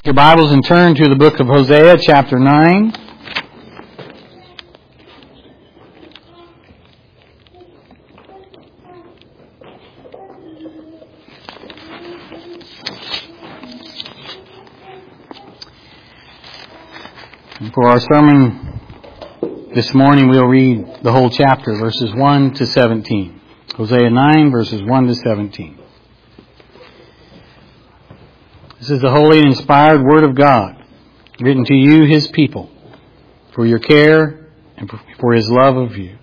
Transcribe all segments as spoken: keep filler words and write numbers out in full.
Your Bibles and turn to the book of Hosea, chapter nine. And for our sermon this morning, we'll read the whole chapter, verses one to seventeen. Hosea nine, verses one to seventeen. This is the holy and inspired Word of God, written to you, His people, for your care and for His love of you.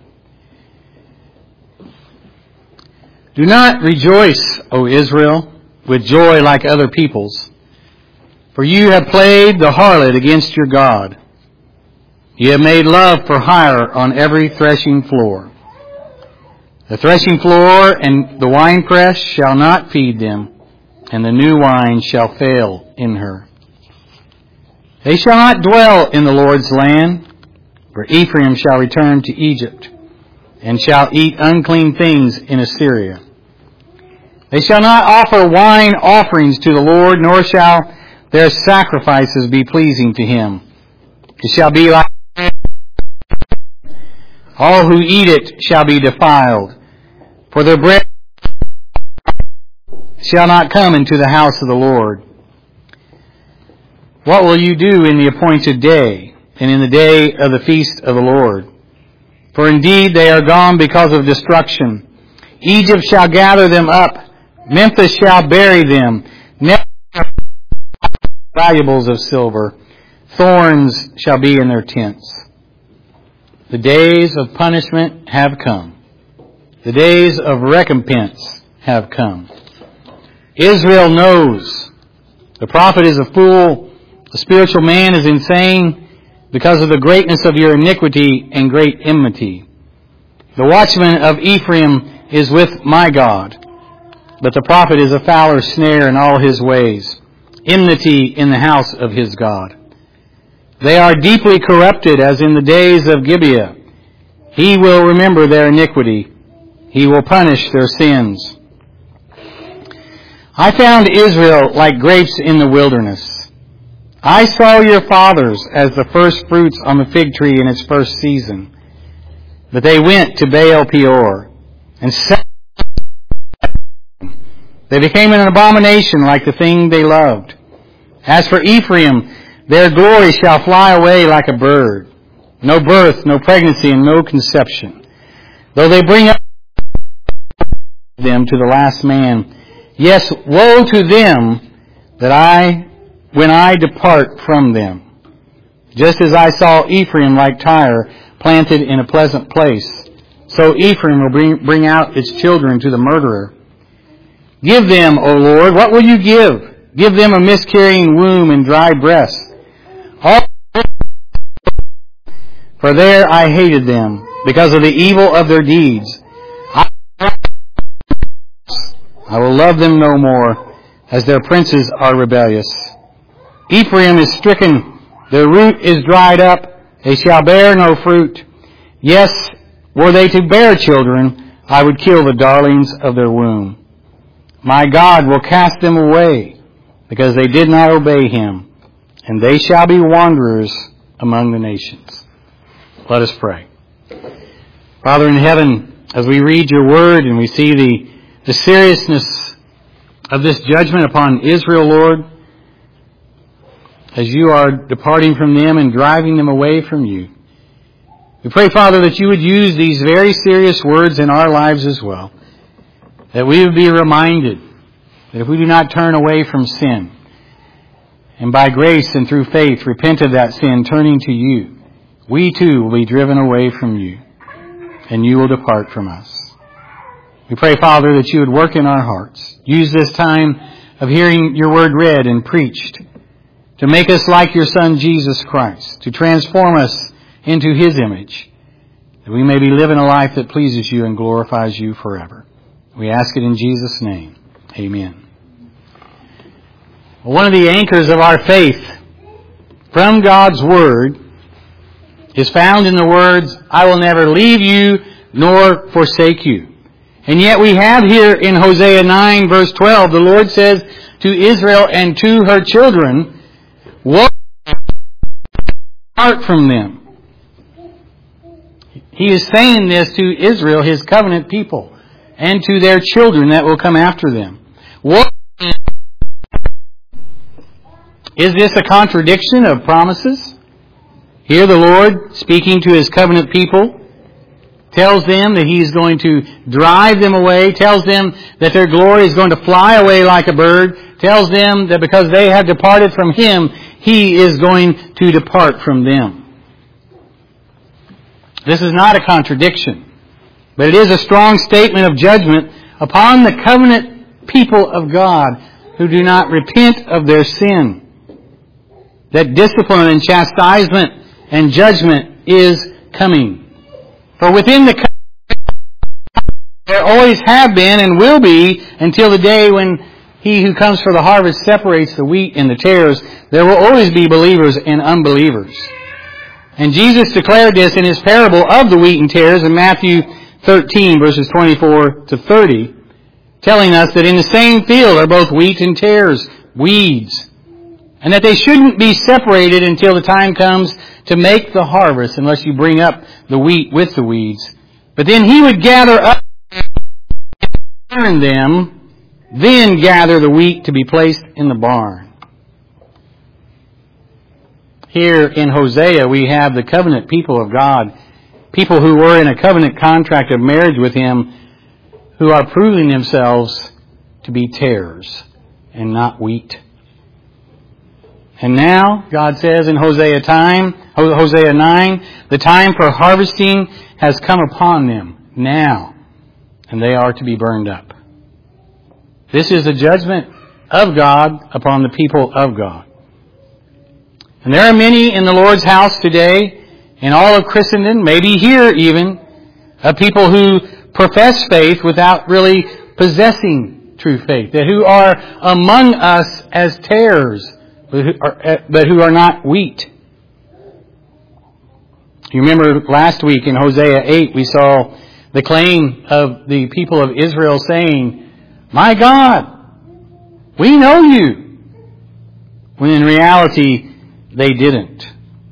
Do not rejoice, O Israel, with joy like other peoples, for you have played the harlot against your God. You have made love for hire on every threshing floor. The threshing floor and the winepress shall not feed them, and the new wine shall fail in her. They shall not dwell in the Lord's land, for Ephraim shall return to Egypt, and shall eat unclean things in Assyria. They shall not offer wine offerings to the Lord, nor shall their sacrifices be pleasing to Him. It shall be like all who eat it shall be defiled, for their bread shall not come into the house of the Lord. What will you do in the appointed day, and in the day of the feast of the Lord? For indeed they are gone because of destruction. Egypt shall gather them up. Memphis shall bury them. Never valuables of silver. Thorns shall be in their tents. The days of punishment have come. The days of recompense have come. Israel knows. The prophet is a fool. The spiritual man is insane because of the greatness of your iniquity and great enmity. The watchman of Ephraim is with my God, but the prophet is a fowler's snare in all his ways, enmity in the house of his God. They are deeply corrupted as in the days of Gibeah. He will remember their iniquity. He will punish their sins. I found Israel like grapes in the wilderness. I saw your fathers as the first fruits on the fig tree in its first season. But they went to Baal Peor and set. They became an abomination like the thing they loved. As for Ephraim, their glory shall fly away like a bird. No birth, no pregnancy, and no conception. Though they bring up them to the last man, yes, woe to them that I, when I depart from them. Just as I saw Ephraim like Tyre planted in a pleasant place, so Ephraim will bring, bring out its children to the murderer. Give them, O Lord, what will you give? Give them a miscarrying womb and dry breasts. All for there I hated them, because of the evil of their deeds. I I will love them no more, as their princes are rebellious. Ephraim is stricken, their root is dried up, they shall bear no fruit. Yes, were they to bear children, I would kill the darlings of their womb. My God will cast them away, because they did not obey Him, and they shall be wanderers among the nations. Let us pray. Father in heaven, as we read your word and we see the The seriousness of this judgment upon Israel, Lord, as you are departing from them and driving them away from you. We pray, Father, that you would use these very serious words in our lives as well. That we would be reminded that if we do not turn away from sin, and by grace and through faith repent of that sin, turning to you, we too will be driven away from you, and you will depart from us. We pray, Father, that you would work in our hearts. Use this time of hearing your word read and preached to make us like your Son, Jesus Christ, to transform us into His image, that we may be living a life that pleases you and glorifies you forever. We ask it in Jesus' name. Amen. One of the anchors of our faith from God's Word is found in the words, I will never leave you nor forsake you. And yet we have here in Hosea nine verse twelve, the Lord says to Israel and to her children depart from them. He is saying this to Israel, His covenant people, and to their children that will come after them. What is this a contradiction of promises? Here the Lord, speaking to His covenant people, tells them that He is going to drive them away, tells them that their glory is going to fly away like a bird, tells them that because they have departed from Him, He is going to depart from them. This is not a contradiction, but it is a strong statement of judgment upon the covenant people of God who do not repent of their sin. That discipline and chastisement and judgment is coming. For within the covenant, there always have been and will be until the day when He who comes for the harvest separates the wheat and the tares. There will always be believers and unbelievers. And Jesus declared this in His parable of the wheat and tares in Matthew thirteen, verses twenty-four to thirty, telling us that in the same field are both wheat and tares, weeds, and that they shouldn't be separated until the time comes to make the harvest, unless you bring up the wheat with the weeds. But then He would gather up and burn them, then gather the wheat to be placed in the barn. Here in Hosea, we have the covenant people of God, people who were in a covenant contract of marriage with Him, who are proving themselves to be tares and not wheat. And now, God says in Hosea time, Hosea nine, the time for harvesting has come upon them now, and they are to be burned up. This is a judgment of God upon the people of God. And there are many in the Lord's house today, in all of Christendom, maybe here even, of people who profess faith without really possessing true faith, that who are among us as tares, but who are, but who are not wheat. You remember last week in Hosea eight, we saw the claim of the people of Israel saying, "My God, we know You," when in reality, they didn't.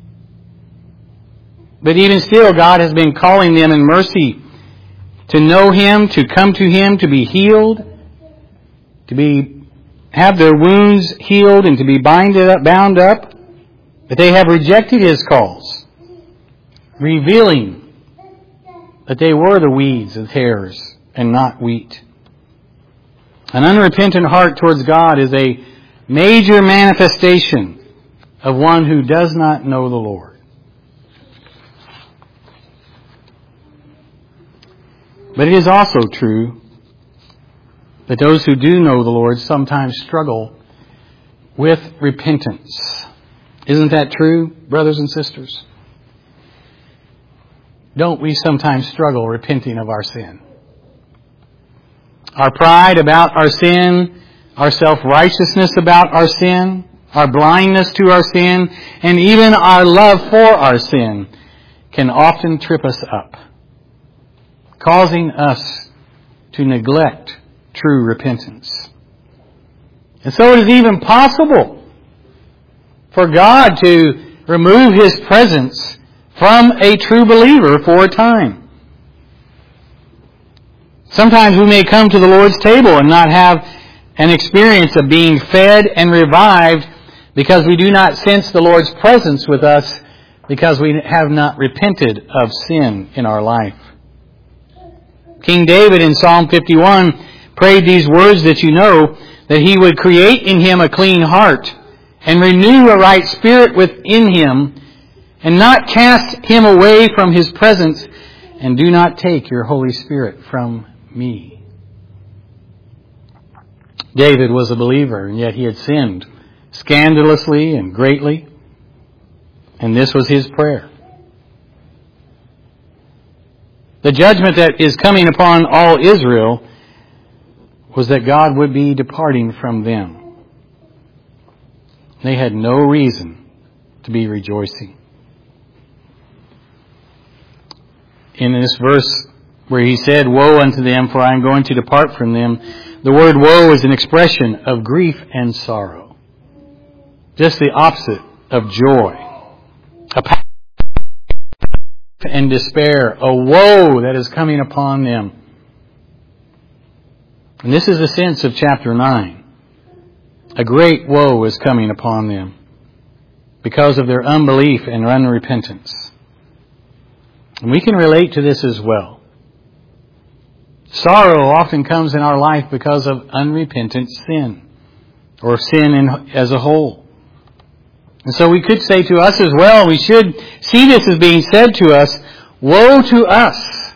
But even still, God has been calling them in mercy to know Him, to come to Him, to be healed, to be have their wounds healed and to be binded up, bound up. But they have rejected His calls, revealing that they were the weeds and tares and not wheat. An unrepentant heart towards God is a major manifestation of one who does not know the Lord. But it is also true that those who do know the Lord sometimes struggle with repentance. Isn't that true, brothers and sisters? Don't we sometimes struggle repenting of our sin? Our pride about our sin, our self-righteousness about our sin, our blindness to our sin, and even our love for our sin can often trip us up, causing us to neglect true repentance. And so it is even possible for God to remove His presence from a true believer for a time. Sometimes we may come to the Lord's table and not have an experience of being fed and revived because we do not sense the Lord's presence with us because we have not repented of sin in our life. King David in Psalm fifty-one prayed these words that you know, that He would create in him a clean heart and renew a right spirit within him, and not cast him away from His presence, and do not take your Holy Spirit from me. David was a believer, and yet he had sinned scandalously and greatly, and this was his prayer. The judgment that is coming upon all Israel was that God would be departing from them. They had no reason to be rejoicing. In this verse where He said, "Woe unto them, for I am going to depart from them," the word woe is an expression of grief and sorrow. Just the opposite of joy. A and despair, a woe that is coming upon them. And this is the sense of chapter nine. A great woe is coming upon them because of their unbelief and unrepentance. And we can relate to this as well. Sorrow often comes in our life because of unrepentant sin, or sin in, as a whole. And so we could say to us as well, we should see this as being said to us, woe to us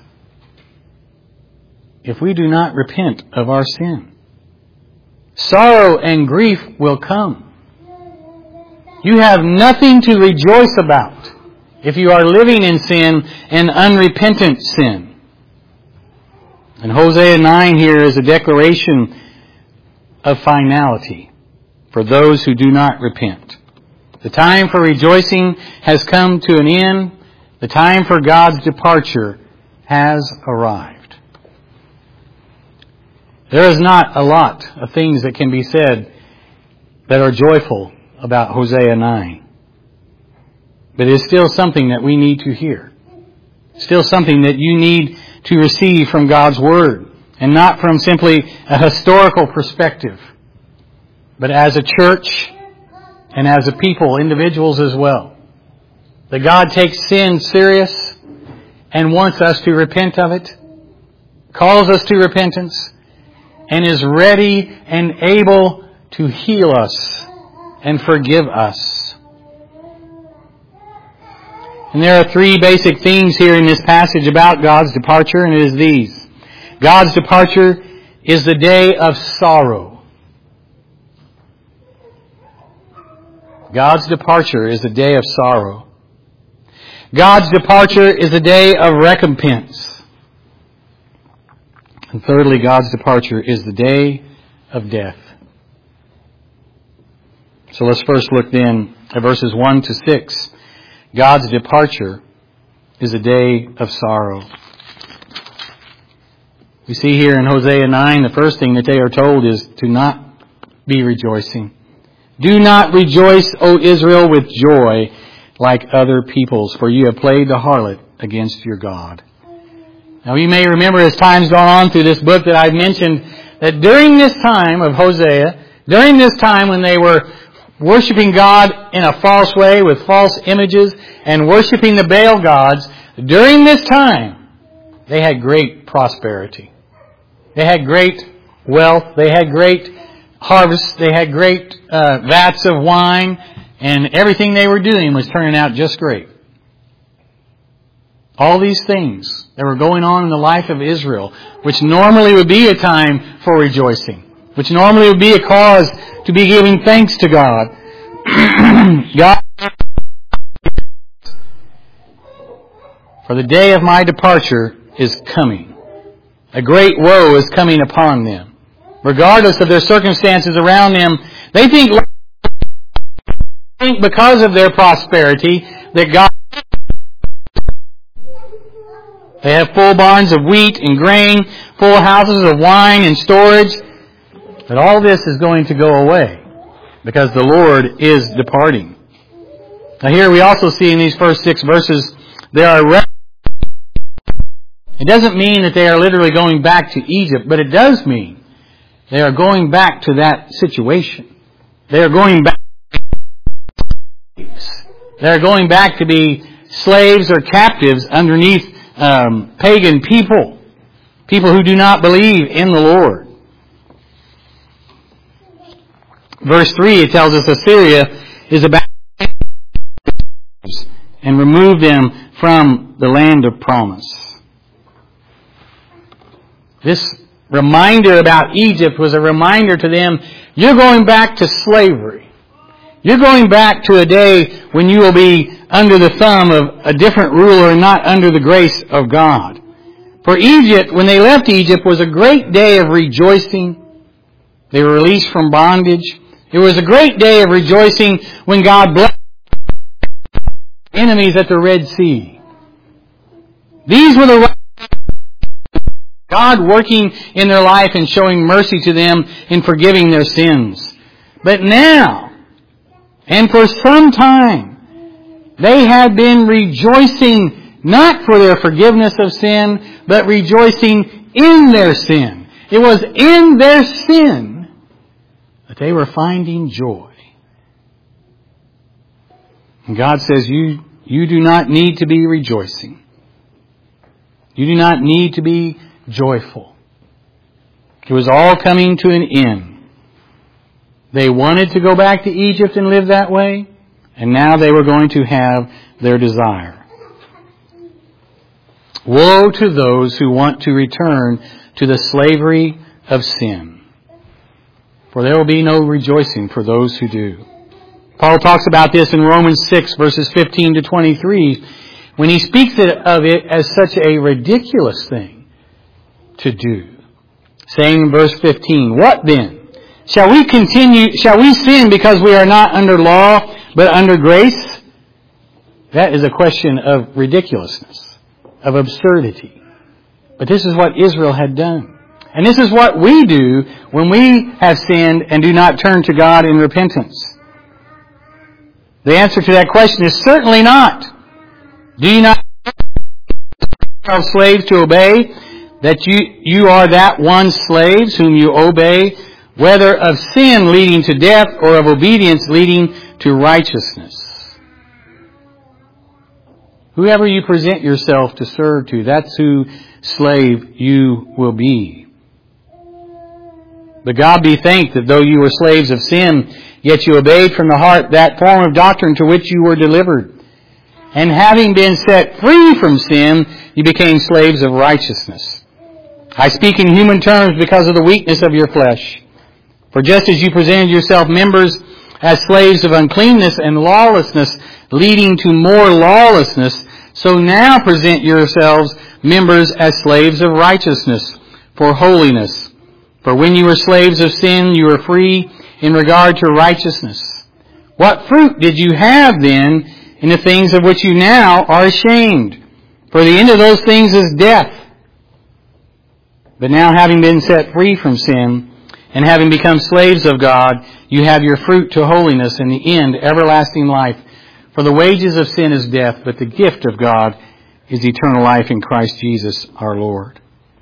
if we do not repent of our sin. Sorrow and grief will come. You have nothing to rejoice about if you are living in sin and unrepentant sin. And Hosea nine here is a declaration of finality for those who do not repent. The time for rejoicing has come to an end. The time for God's departure has arrived. There is not a lot of things that can be said that are joyful about Hosea nine. But it is still something that we need to hear. Still something that you need to receive from God's Word, and not from simply a historical perspective, but as a church and as a people, individuals as well. That God takes sin serious and wants us to repent of it, calls us to repentance, and is ready and able to heal us and forgive us. And there are three basic themes here in this passage about God's departure, and it is these. God's departure is the day of sorrow. God's departure is the day of sorrow. God's departure is the day of recompense. And thirdly, God's departure is the day of death. So let's first look then at verses one to six. God's departure is a day of sorrow. We see here in Hosea nine, the first thing that they are told is to not be rejoicing. Do not rejoice, O Israel, with joy like other peoples, for you have played the harlot against your God. Now you may remember as time's gone on through this book that I've mentioned that during this time of Hosea, during this time when they were worshiping God in a false way with false images and worshiping the Baal gods, during this time they had great prosperity. They had great wealth. They had great harvests. They had great uh, vats of wine, and everything they were doing was turning out just great. All these things that were going on in the life of Israel, which normally would be a time for rejoicing, which normally would be a cause to be giving thanks to God. God, for the day of my departure is coming. A great woe is coming upon them. Regardless of their circumstances around them, they think, think because of their prosperity that God... They have full barns of wheat and grain, full houses of wine and storage. But all this is going to go away because the Lord is departing. Now here we also see in these first six verses, there are... Re- it doesn't mean that they are literally going back to Egypt, but it does mean they are going back to that situation. They are going back to They are going back to be slaves or captives underneath um, pagan people. People who do not believe in the Lord. Verse three, it tells us Assyria is about and remove them from the land of promise. This reminder about Egypt was a reminder to them, you're going back to slavery. You're going back to a day when you will be under the thumb of a different ruler and not under the grace of God. For Egypt, when they left Egypt, was a great day of rejoicing. They were released from bondage. It was a great day of rejoicing when God blessed enemies at the Red Sea. These were the God working in their life and showing mercy to them in forgiving their sins. But now, and for some time, they had been rejoicing not for their forgiveness of sin, but rejoicing in their sin. It was in their sin that they were finding joy. And God says, you, you do not need to be rejoicing. You do not need to be joyful. It was all coming to an end. They wanted to go back to Egypt and live that way, and now they were going to have their desire. Woe to those who want to return to the slavery of sin, for there will be no rejoicing for those who do. Paul talks about this in Romans six, verses fifteen to twenty-three, when he speaks of it as such a ridiculous thing to do. Saying in verse fifteen, "What then? Shall we continue, shall we sin because we are not under law, but under grace?" That is a question of ridiculousness, of absurdity. But this is what Israel had done. And this is what we do when we have sinned and do not turn to God in repentance. The answer to that question is certainly not. Do you not have slaves to obey, that you, you are that one slaves whom you obey, whether of sin leading to death or of obedience leading to righteousness? Whoever you present yourself to serve to, that's who slave you will be. But God be thanked that though you were slaves of sin, yet you obeyed from the heart that form of doctrine to which you were delivered. And having been set free from sin, you became slaves of righteousness. I speak in human terms because of the weakness of your flesh. For just as you presented yourself members as slaves of uncleanness and lawlessness, leading to more lawlessness, so now present yourselves members as slaves of righteousness for holiness. For when you were slaves of sin, you were free in regard to righteousness. What fruit did you have then in the things of which you now are ashamed? For the end of those things is death. But now, having been set free from sin and having become slaves of God, you have your fruit to holiness, and the end everlasting life. For the wages of sin is death, but the gift of God is eternal life in Christ Jesus our Lord.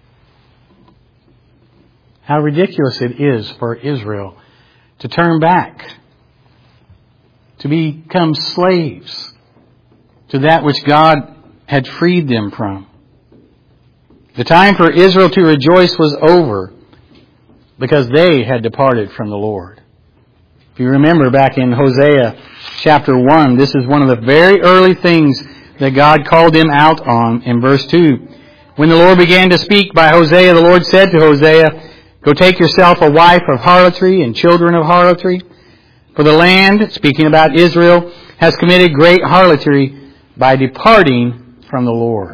How ridiculous it is for Israel to turn back, to become slaves to that which God had freed them from. The time for Israel to rejoice was over because they had departed from the Lord. If you remember back in Hosea chapter one, this is one of the very early things that God called them out on in verse two. When the Lord began to speak by Hosea, the Lord said to Hosea, "Go take yourself a wife of harlotry and children of harlotry. For the land," speaking about Israel, "has committed great harlotry by departing from the Lord."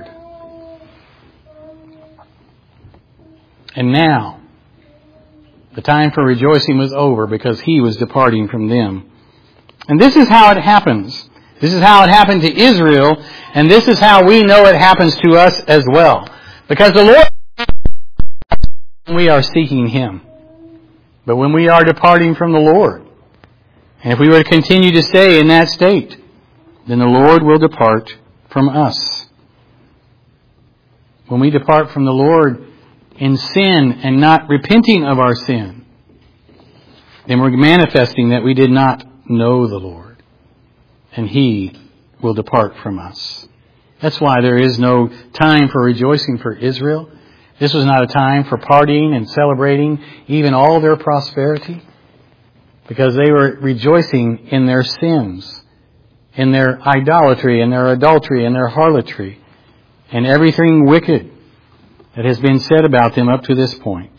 And now, the time for rejoicing was over because He was departing from them. And this is how it happens. This is how it happened to Israel, and this is how we know it happens to us as well. Because the Lord, we are seeking Him. But when we are departing from the Lord, and if we were to continue to stay in that state, then the Lord will depart from us. When we depart from the Lord in sin and not repenting of our sin, then we're manifesting that we did not know the Lord, and He will depart from us. That's why there is no time for rejoicing for Israel. This was not a time for partying and celebrating even all their prosperity, because they were rejoicing in their sins, in their idolatry, in their adultery, in their harlotry, and everything wicked that has been said about them up to this point.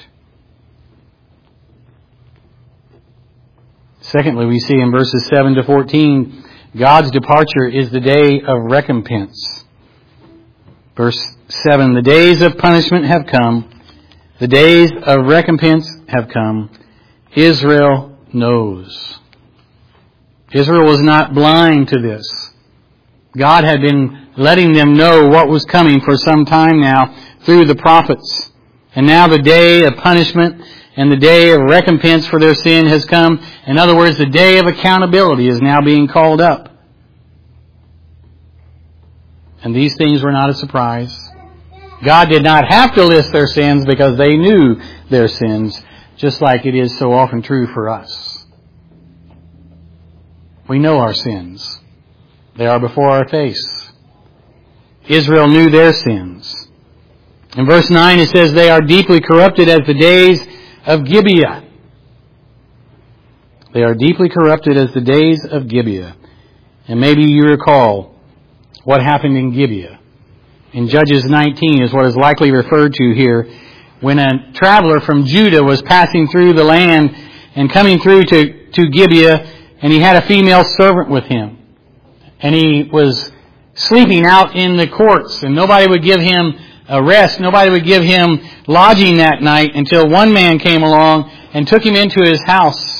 Secondly, we see in verses seven to fourteen, God's departure is the day of recompense. Verse seven, "The days of punishment have come. The days of recompense have come. Israel knows." Israel was not blind to this. God had been letting them know what was coming for some time now through the prophets. And now the day of punishment and the day of recompense for their sin has come. In other words, the day of accountability is now being called up. And these things were not a surprise. God did not have to list their sins because they knew their sins, just like it is so often true for us. We know our sins. They are before our face. Israel knew their sins. In verse nine it says, they are deeply corrupted as the days of Gibeah. They are deeply corrupted as the days of Gibeah. And maybe you recall what happened in Gibeah. In Judges nineteen is what is likely referred to here, when a traveler from Judah was passing through the land and coming through to, to Gibeah, and he had a female servant with him. And he was sleeping out in the courts, and nobody would give him a rest. Nobody would give him lodging that night until one man came along and took him into his house.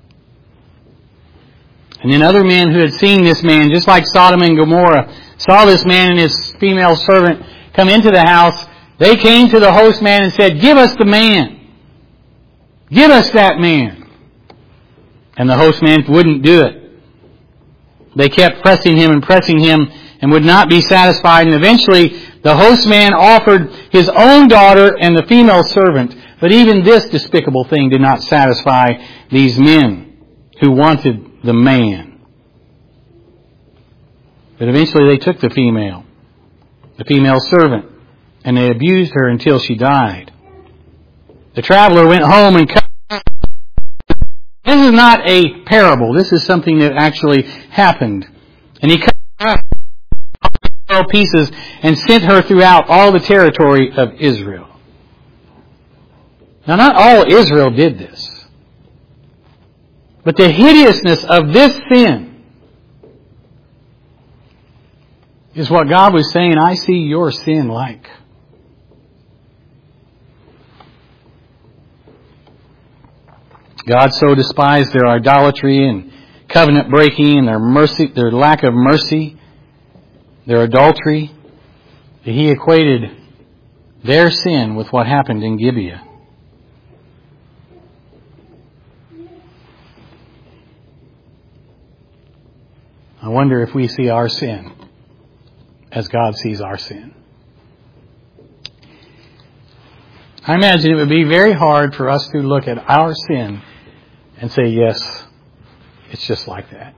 And then other men who had seen this man, just like Sodom and Gomorrah, saw this man and his female servant come into the house. They came to the host man and said, give us the man. Give us that man. And the host man wouldn't do it. They kept pressing him and pressing him and would not be satisfied. And eventually the host man offered his own daughter and the female servant. But even this despicable thing did not satisfy these men who wanted the man. But eventually they took the female, the female servant, and they abused her until she died. The traveler went home and cut. This is not a parable. This is something that actually happened. And he cut her into pieces and sent her throughout all the territory of Israel. Now, not all Israel did this. But the hideousness of this sin is what God was saying, I see your sin like. God so despised their idolatry and covenant breaking and their mercy, their lack of mercy, their adultery, that He equated their sin with what happened in Gibeah. I wonder if we see our sin as God sees our sin. I imagine it would be very hard for us to look at our sin and say, yes, it's just like that.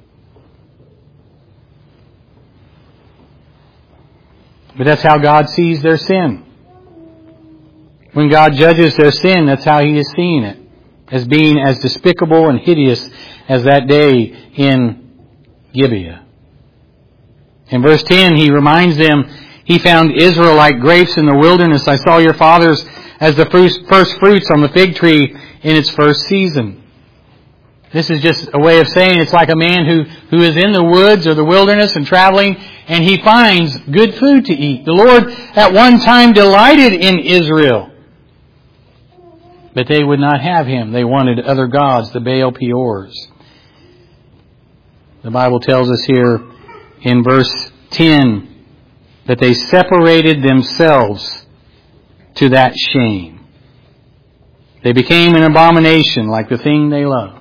But that's how God sees their sin. When God judges their sin, that's how He is seeing it, as being as despicable and hideous as that day in Gibeah. In verse ten, He reminds them, He found Israel like grapes in the wilderness. I saw your fathers as the first fruits on the fig tree in its first season. This is just a way of saying it's like a man who, who is in the woods or the wilderness and traveling, and he finds good food to eat. The Lord at one time delighted in Israel, but they would not have Him. They wanted other gods, the Baal Peors. The Bible tells us here in verse ten that they separated themselves to that shame. They became an abomination like the thing they loved.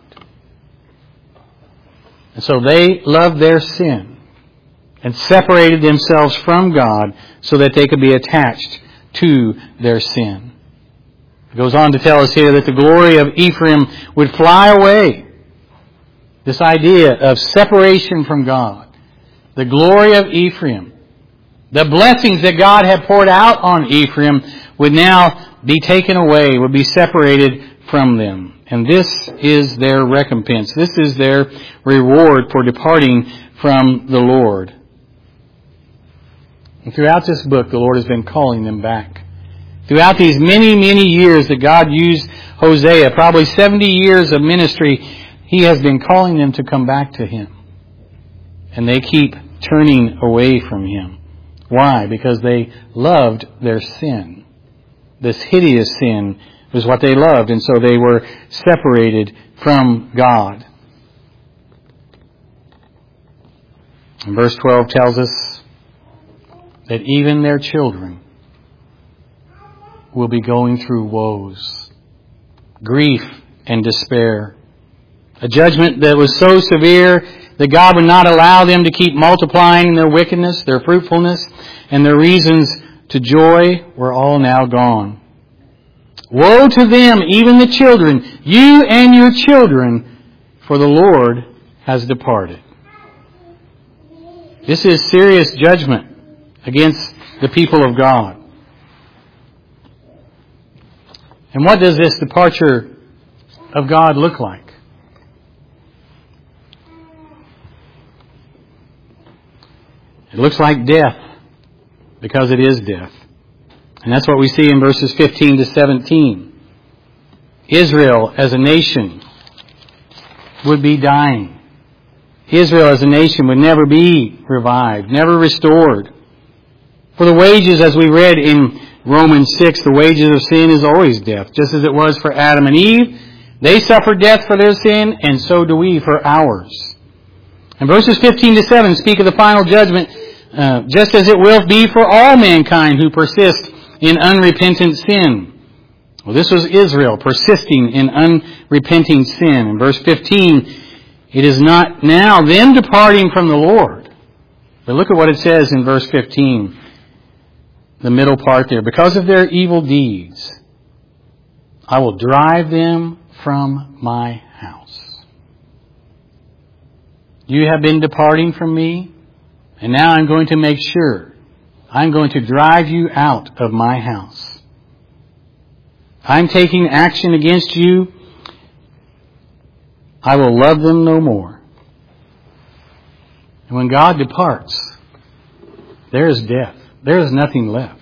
And so they loved their sin and separated themselves from God so that they could be attached to their sin. It goes on to tell us here that the glory of Ephraim would fly away. This idea of separation from God. The glory of Ephraim. The blessings that God had poured out on Ephraim would now be taken away, would be separated from them. And this is their recompense. This is their reward for departing from the Lord. And throughout this book, the Lord has been calling them back. Throughout these many, many years that God used Hosea, probably seventy years of ministry, He has been calling them to come back to Him. And they keep turning away from Him. Why? Because they loved their sin. This hideous sin was what they loved, and so they were separated from God. And verse twelve tells us that even their children will be going through woes, grief and despair. A judgment that was so severe that God would not allow them to keep multiplying in their wickedness, their fruitfulness, and their reasons to joy were all now gone. Woe to them, even the children, you and your children, for the Lord has departed. This is serious judgment against the people of God. And what does this departure of God look like? It looks like death, because it is death. And that's what we see in verses fifteen to seventeen. Israel as a nation would be dying. Israel as a nation would never be revived, never restored. For the wages, as we read in Romans six, the wages of sin is always death, just as it was for Adam and Eve. They suffered death for their sin, and so do we for ours. And verses fifteen to seven speak of the final judgment, uh, just as it will be for all mankind who persist in unrepentant sin. Well, this was Israel persisting in unrepenting sin. In verse fifteen, it is not now them departing from the Lord. But look at what it says in verse fifteen, the middle part there. Because of their evil deeds, I will drive them from my house. You have been departing from me, and now I'm going to make sure I'm going to drive you out of my house. I'm taking action against you. I will love them no more. And when God departs, there is death. There is nothing left.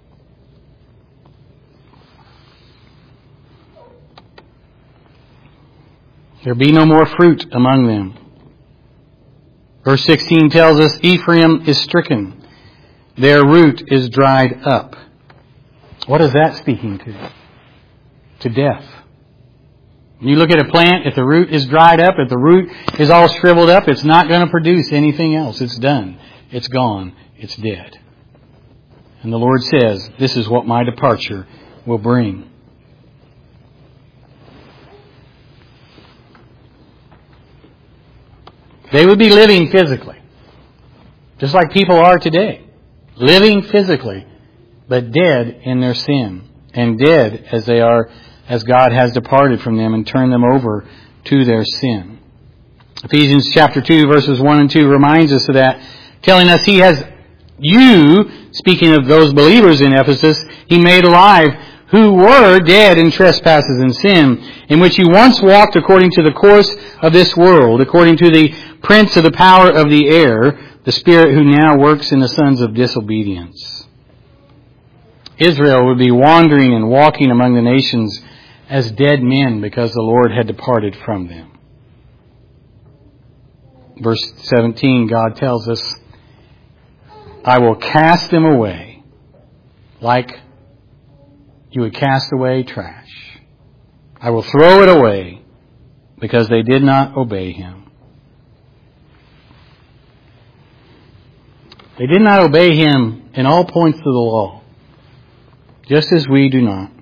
There be no more fruit among them. Verse sixteen tells us Ephraim is stricken. Their root is dried up. What is that speaking to? To death. When you look at a plant, if the root is dried up, if the root is all shriveled up, it's not going to produce anything else. It's done. It's gone. It's dead. And the Lord says, this is what my departure will bring. They would be living physically, just like people are today. Living physically, but dead in their sin. And dead as they are, as God has departed from them and turned them over to their sin. Ephesians chapter two, verses one and two reminds us of that, telling us He has you, speaking of those believers in Ephesus, He made alive who were dead in trespasses and sin, in which you once walked according to the course of this world, according to the prince of the power of the air, the spirit who now works in the sons of disobedience. Israel would be wandering and walking among the nations as dead men because the Lord had departed from them. Verse seventeen, God tells us, I will cast them away like you would cast away trash. I will throw it away because they did not obey Him. They did not obey Him in all points of the law, just as we do not.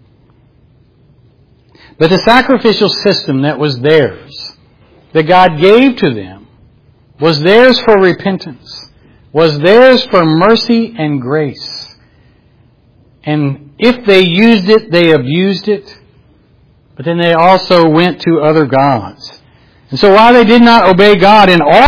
But the sacrificial system that was theirs, that God gave to them, was theirs for repentance, was theirs for mercy and grace. And if they used it, they abused it. But then they also went to other gods. And so while they did not obey God in all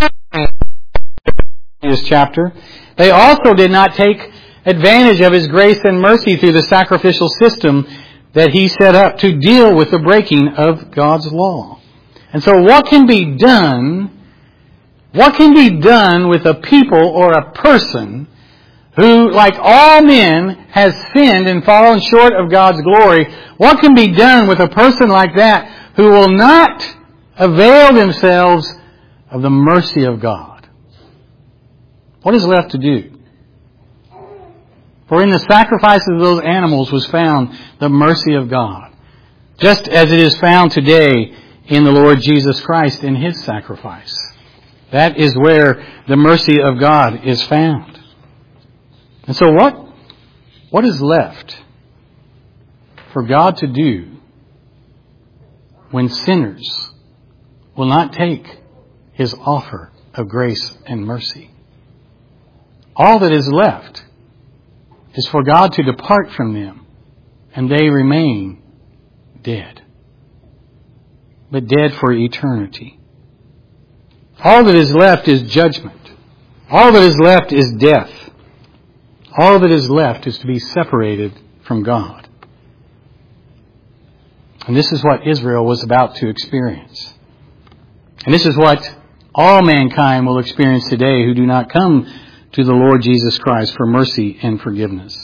this chapter, they also did not take advantage of His grace and mercy through the sacrificial system that He set up to deal with the breaking of God's law. And so what can be done, what can be done with a people or a person who, like all men, has sinned and fallen short of God's glory? What can be done with a person like that who will not avail themselves of the mercy of God? What is left to do? For in the sacrifices of those animals was found the mercy of God, just as it is found today in the Lord Jesus Christ in His sacrifice. That is where the mercy of God is found. And so what, what is left for God to do when sinners will not take His offer of grace and mercy. All that is left is for God to depart from them, and they remain dead. But dead for eternity. All that is left is judgment. All that is left is death. All that is left is to be separated from God. And this is what Israel was about to experience. And this is what all mankind will experience today who do not come to the Lord Jesus Christ for mercy and forgiveness.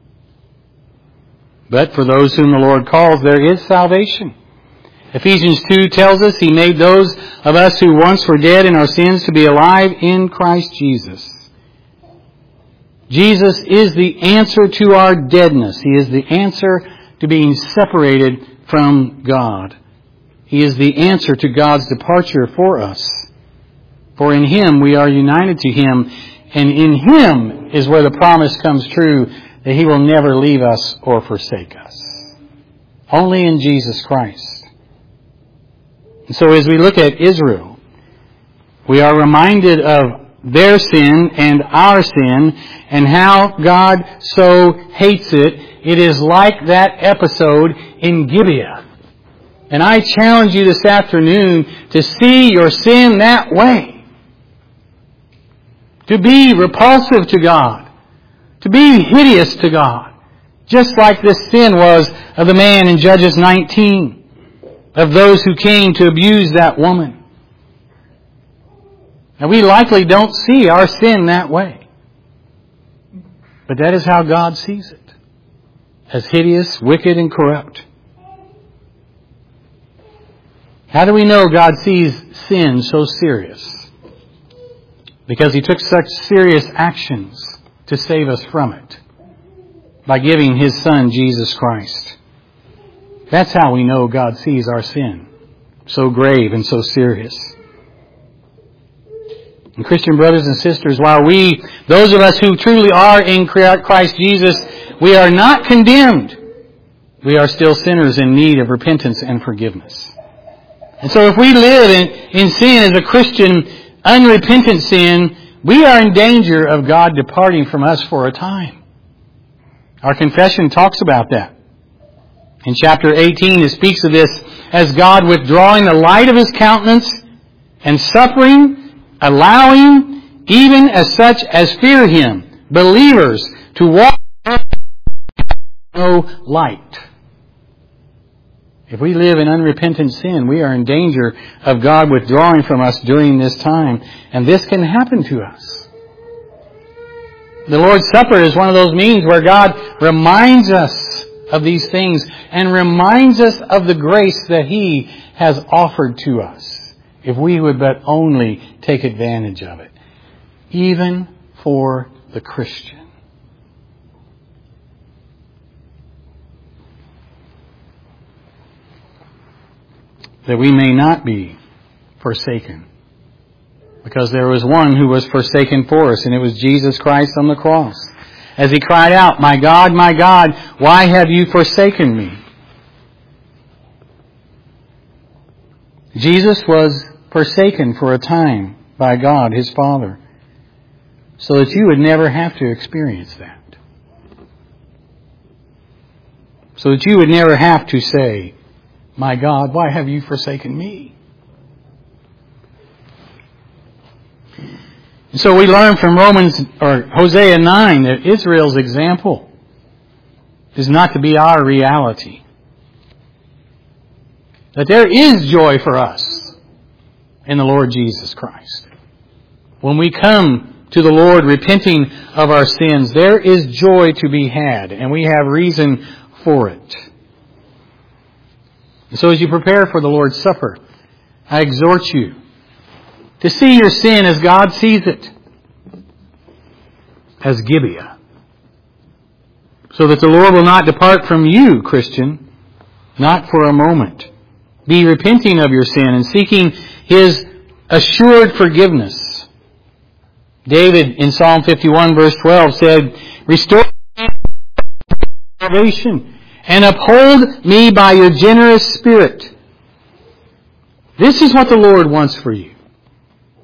But for those whom the Lord calls, there is salvation. Ephesians two tells us He made those of us who once were dead in our sins to be alive in Christ Jesus. Jesus is the answer to our deadness. He is the answer to being separated from God. He is the answer to God's departure for us. For in Him we are united to Him, and in Him is where the promise comes true that He will never leave us or forsake us. Only in Jesus Christ. And so as we look at Israel, we are reminded of their sin and our sin and how God so hates it. It is like that episode in Gibeah. And I challenge you this afternoon to see your sin that way. To be repulsive to God. To be hideous to God. Just like this sin was of the man in Judges nineteen. Of those who came to abuse that woman. And we likely don't see our sin that way. But that is how God sees it. As hideous, wicked, and corrupt. How do we know God sees sin so serious? Because He took such serious actions to save us from it. By giving His Son, Jesus Christ. That's how we know God sees our sin. So grave and so serious. And Christian brothers and sisters, while we, those of us who truly are in Christ Jesus, we are not condemned. We are still sinners in need of repentance and forgiveness. And so if we live in, in sin as a Christian, unrepentant sin, we are in danger of God departing from us for a time. Our confession talks about that. In chapter eighteen, it speaks of this as God withdrawing the light of His countenance and suffering, allowing, even as such as fear Him, believers, to walk in no light. If we live in unrepentant sin, we are in danger of God withdrawing from us during this time. And this can happen to us. The Lord's Supper is one of those means where God reminds us of these things and reminds us of the grace that He has offered to us, if we would but only take advantage of it, even for the Christian. That we may not be forsaken, because there was one who was forsaken for us, and it was Jesus Christ on the cross. As He cried out, "My God, my God, why have you forsaken me?" Jesus was forsaken for a time by God, His Father, so that you would never have to experience that. So that you would never have to say, "My God, why have you forsaken me?" And so we learn from Romans or Hosea nine that Israel's example is not to be our reality. That there is joy for us in the Lord Jesus Christ. When we come to the Lord repenting of our sins, there is joy to be had, and we have reason for it. And so as you prepare for the Lord's Supper, I exhort you to see your sin as God sees it, as Gibeah, so that the Lord will not depart from you, Christian, not for a moment. Be repenting of your sin and seeking His assured forgiveness. David in Psalm fifty-one verse twelve said, "Restore salvation and uphold me by your generous spirit." This is what the Lord wants for you.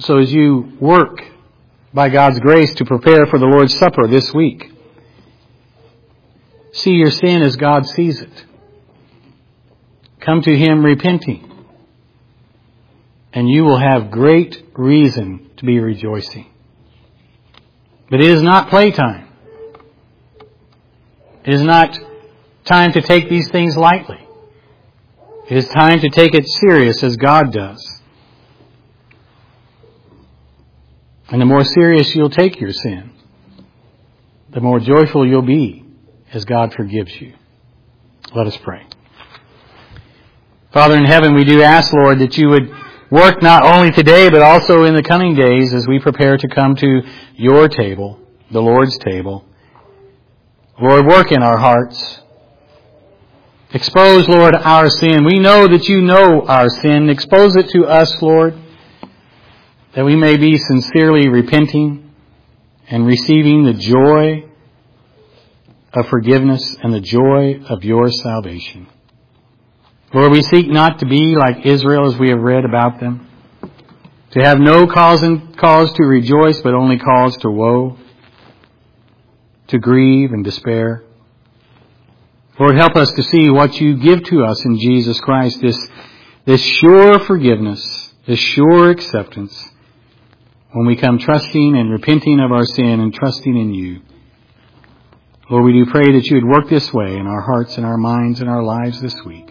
So as you work by God's grace to prepare for the Lord's Supper this week, see your sin as God sees it. Come to Him repenting, and you will have great reason to be rejoicing. But it is not playtime. It is not time to take these things lightly. It is time to take it serious as God does. And the more serious you'll take your sin, the more joyful you'll be as God forgives you. Let us pray. Father in heaven, we do ask, Lord, that you would work not only today but also in the coming days as we prepare to come to your table, the Lord's table. Lord, work in our hearts. Expose, Lord, our sin. We know that you know our sin. Expose it to us, Lord, that we may be sincerely repenting and receiving the joy of forgiveness and the joy of your salvation. Lord, we seek not to be like Israel as we have read about them, to have no cause, and cause to rejoice, but only cause to woe, to grieve and despair. Lord, help us to see what you give to us in Jesus Christ, this, this sure forgiveness, this sure acceptance, when we come trusting and repenting of our sin and trusting in you. Lord, we do pray that you would work this way in our hearts and our minds and our lives this week.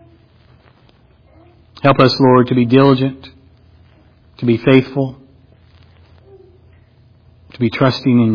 Help us, Lord, to be diligent, to be faithful, to be trusting in you.